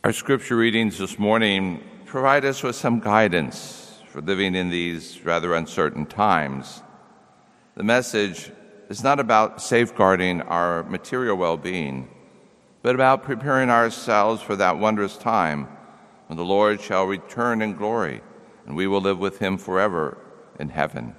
Our scripture readings this morning provide us with some guidance for living in these rather uncertain times. The message is not about safeguarding our material well-being, but about preparing ourselves for that wondrous time when the Lord shall return in glory, and we will live with him forever in heaven.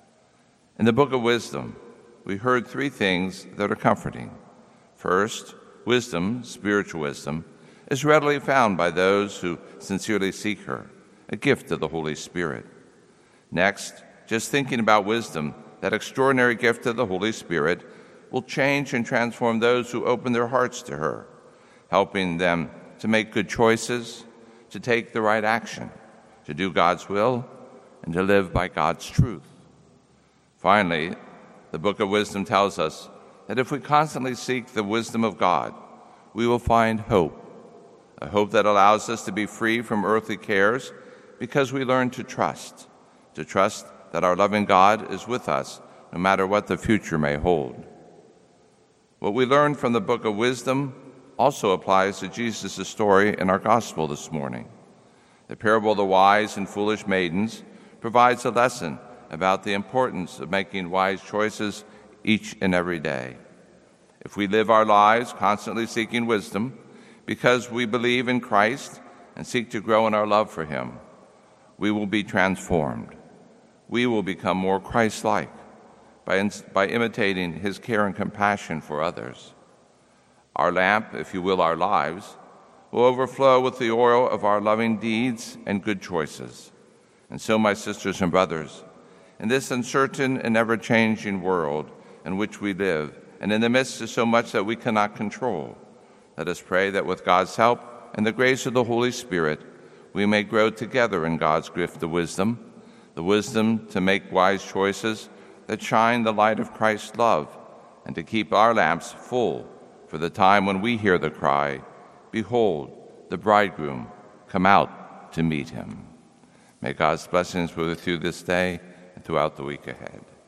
In the Book of Wisdom, we heard three things that are comforting. First, wisdom, spiritual wisdom, is readily found by those who sincerely seek her, a gift of the Holy Spirit. Next, just thinking about wisdom, that extraordinary gift of the Holy Spirit, will change and transform those who open their hearts to her, helping them to make good choices, to take the right action, to do God's will, and to live by God's truth. Finally, the Book of Wisdom tells us that if we constantly seek the wisdom of God, we will find hope, a hope that allows us to be free from earthly cares because we learn to trust that our loving God is with us no matter what the future may hold. What we learn from the Book of Wisdom also applies to Jesus' story in our gospel this morning. The parable of the wise and foolish maidens provides a lesson about the importance of making wise choices each and every day. If we live our lives constantly seeking wisdom because we believe in Christ and seek to grow in our love for him, we will be transformed. We will become more Christ-like by imitating his care and compassion for others. Our lamp, if you will, our lives, will overflow with the oil of our loving deeds and good choices. And so, my sisters and brothers, in this uncertain and ever-changing world in which we live, and in the midst of so much that we cannot control, let us pray that with God's help and the grace of the Holy Spirit, we may grow together in God's gift of wisdom, the wisdom to make wise choices that shine the light of Christ's love, and to keep our lamps full for the time when we hear the cry, "Behold, the bridegroom, come out to meet him." May God's blessings be with you this day and throughout the week ahead.